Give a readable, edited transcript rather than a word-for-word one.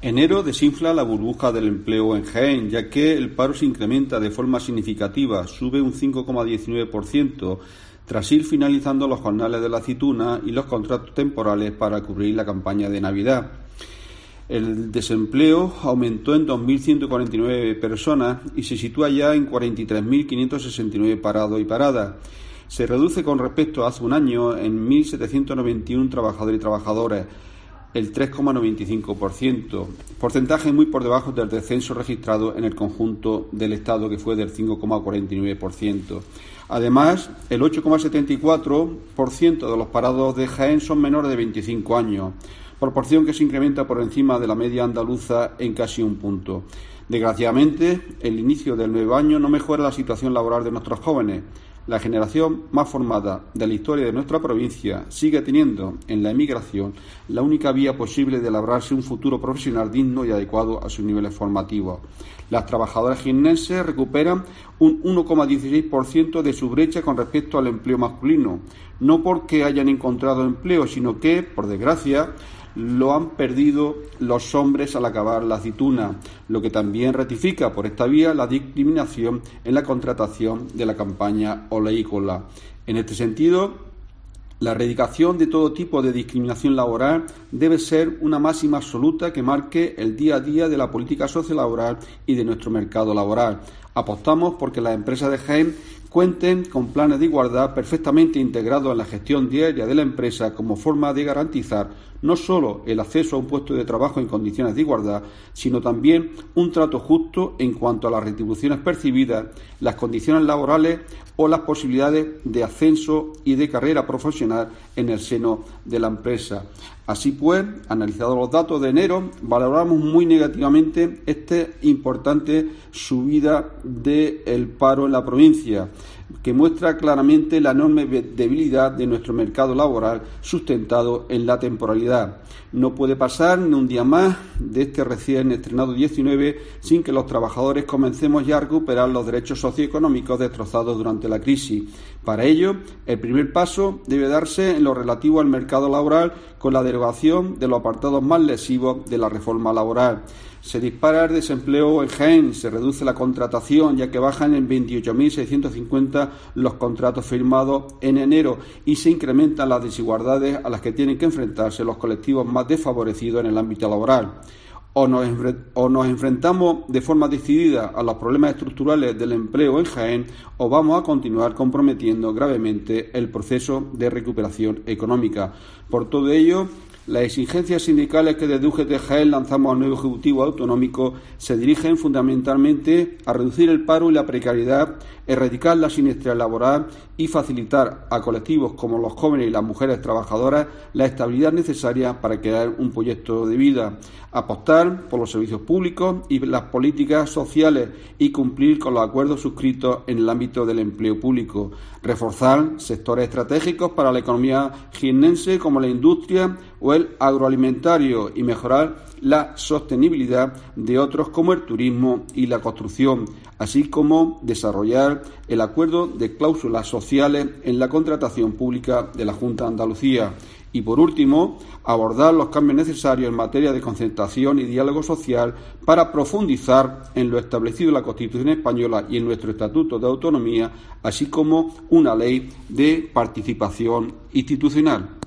Enero desinfla la burbuja del empleo en Jaén, ya que el paro se incrementa de forma significativa, sube un 5,19%, tras ir finalizando los jornales de la aceituna y los contratos temporales para cubrir la campaña de Navidad. El desempleo aumentó en 2.149 personas y se sitúa ya en 43.569 parados y paradas. Se reduce con respecto a hace un año en 1.791 trabajadores y trabajadoras, el 3,95%, porcentaje muy por debajo del descenso registrado en el conjunto del Estado, que fue del 5,49%. Además, el 8,74% de los parados de Jaén son menores de 25 años, proporción que se incrementa por encima de la media andaluza en casi un punto. Desgraciadamente, el inicio del nuevo año no mejora la situación laboral de nuestros jóvenes. La generación más formada de la historia de nuestra provincia sigue teniendo en la emigración la única vía posible de labrarse un futuro profesional digno y adecuado a sus niveles formativos. Las trabajadoras jiennenses recuperan un 1,16% de su brecha con respecto al empleo masculino, no porque hayan encontrado empleo, sino que, por desgracia, lo han perdido los hombres al acabar la aceituna, lo que también ratifica por esta vía la discriminación en la contratación de la campaña oleícola. En este sentido, la erradicación de todo tipo de discriminación laboral debe ser una máxima absoluta que marque el día a día de la política sociolaboral y de nuestro mercado laboral. Apostamos porque las empresas de Jaén cuenten con planes de igualdad perfectamente integrados en la gestión diaria de la empresa como forma de garantizar no solo el acceso a un puesto de trabajo en condiciones de igualdad, sino también un trato justo en cuanto a las retribuciones percibidas, las condiciones laborales o las posibilidades de ascenso y de carrera profesional en el seno de la empresa. Así pues, analizados los datos de enero, valoramos muy negativamente esta importante subida del paro en la provincia, que muestra claramente la enorme debilidad de nuestro mercado laboral sustentado en la temporalidad. No puede pasar ni un día más de este recién estrenado 19 sin que los trabajadores comencemos ya a recuperar los derechos socioeconómicos destrozados durante la crisis. Para ello, el primer paso debe darse en lo relativo al mercado laboral con la derogación de los apartados más lesivos de la reforma laboral. Se dispara el desempleo en Jaén, se reduce la contratación, ya que bajan en 28.650 los contratos firmados en enero y se incrementan las desigualdades a las que tienen que enfrentarse los colectivos más desfavorecidos en el ámbito laboral. O nos enfrentamos de forma decidida a los problemas estructurales del empleo en Jaén o vamos a continuar comprometiendo gravemente el proceso de recuperación económica. Por todo ello, las exigencias sindicales que desde UGT Jaén lanzamos al nuevo Ejecutivo Autonómico se dirigen fundamentalmente a reducir el paro y la precariedad, erradicar la siniestralidad laboral y facilitar a colectivos como los jóvenes y las mujeres trabajadoras la estabilidad necesaria para crear un proyecto de vida, apostar por los servicios públicos y las políticas sociales y cumplir con los acuerdos suscritos en el ámbito del empleo público, reforzar sectores estratégicos para la economía jiennense como la industria o el agroalimentario y mejorar la sostenibilidad de otros como el turismo y la construcción, así como desarrollar el acuerdo de cláusulas sociales en la contratación pública de la Junta de Andalucía. Y, por último, abordar los cambios necesarios en materia de concertación y diálogo social para profundizar en lo establecido en la Constitución española y en nuestro Estatuto de Autonomía, así como una ley de participación institucional.